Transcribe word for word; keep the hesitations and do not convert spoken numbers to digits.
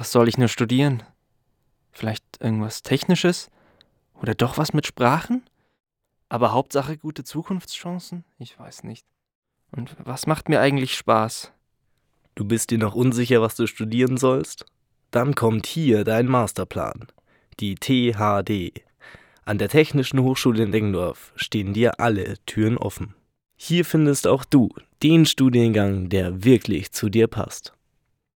Was soll ich nur studieren? Vielleicht irgendwas Technisches? Oder doch was mit Sprachen? Aber Hauptsache gute Zukunftschancen? Ich weiß nicht. Und was macht mir eigentlich Spaß? Du bist dir noch unsicher, was du studieren sollst? Dann kommt hier dein Masterplan, die T H D. An der Technischen Hochschule in Deggendorf stehen dir alle Türen offen. Hier findest auch du den Studiengang, der wirklich zu dir passt.